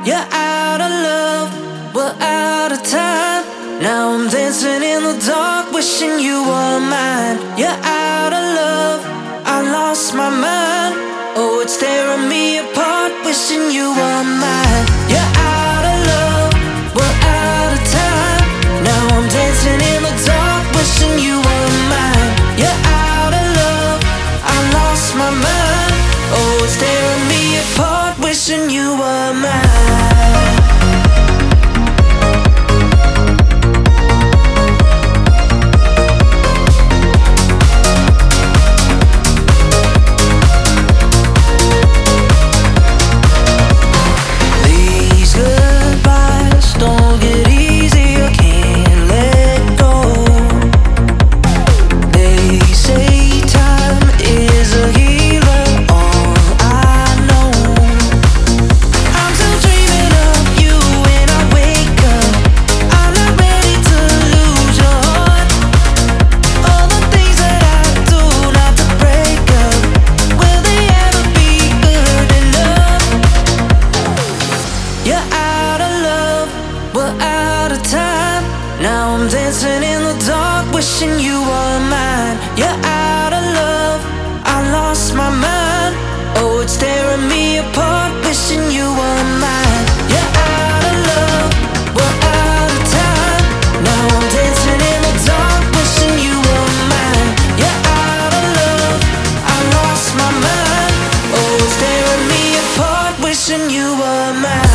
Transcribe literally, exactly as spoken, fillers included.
You're out of love, we're out of time. Now I'm dancing in the dark, wishing you were mine. You're out of love, I lost my mind. Oh, it's tearing me apart, wishing you were mine. You're out of love, we're out of time. Now I'm dancing in the dark, wishing you were mine. You're out of love, I lost my mind. Oh, it's tearing me apart, wishing you were mine. Now I'm dancing in the dark, wishing you were mine. You're out of love, I lost my mind. Oh, it's tearing me apart, wishing you were mine. You're out of love, we're out of time. Now I'm dancing in the dark, wishing you were mine. You're out of love, I lost my mind. Oh, it's tearing me apart, wishing you were mine.